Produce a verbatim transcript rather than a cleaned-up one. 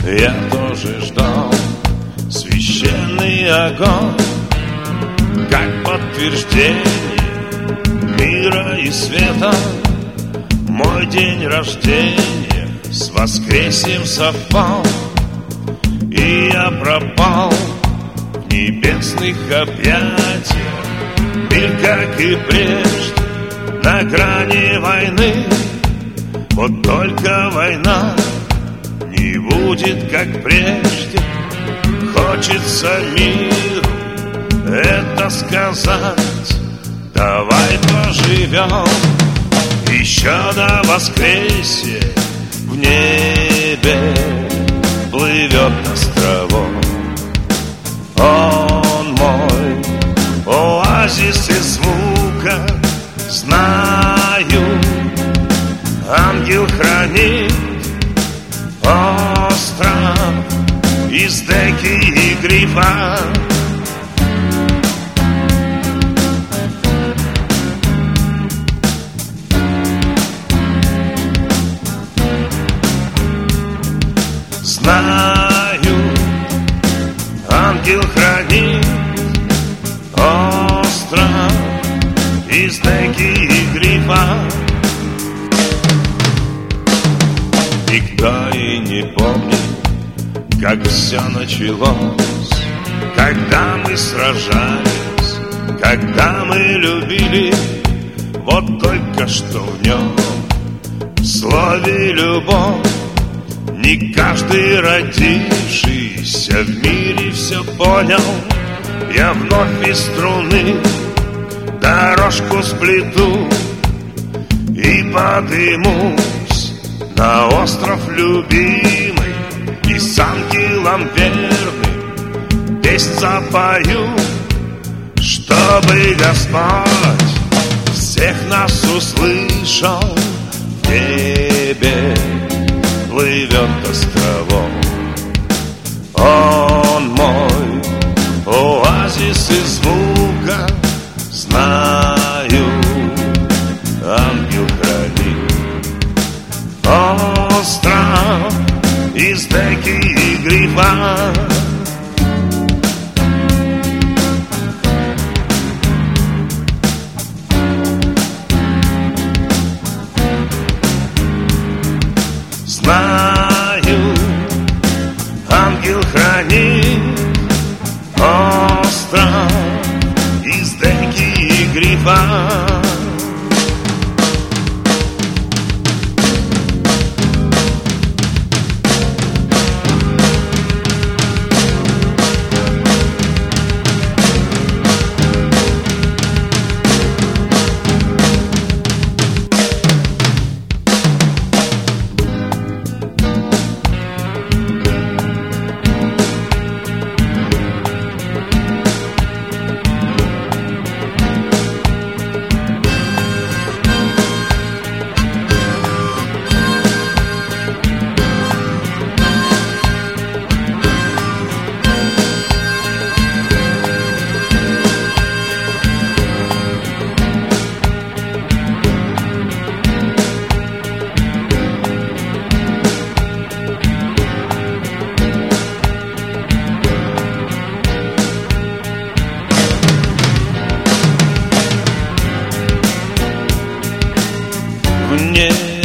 Я тоже ждал священный огонь, как подтверждение мира и света. Мой день рождения с воскресеньем совпал, и я пропал в небесных объятиях. Мир, как и прежде, на грани войны. Вот только война не будет, как прежде. Хочется миру это сказать. Давай поживем еще до воскресья. В небе плывет островок. Он мой оазис из звука. Знаю, ангел хранит остров из деки и грифа. Знаю, ангел хранит остров из деки и грифа. Никто и не помнит, как все началось, когда мы сражались, когда мы любили. Вот только что в нем, в слове любовь, не каждый родившийся в мире все понял. Я вновь из струны дорожку сплету и подымусь на остров любимый, и с ангелом верным песнь запою, чтобы Господь всех нас услышал. В небе плывет островок. Он мой оазис из звука. Знаю, ангел хранит остров из деки и грифа. Знаю, ангел хранит остров из деки и грифа. В небе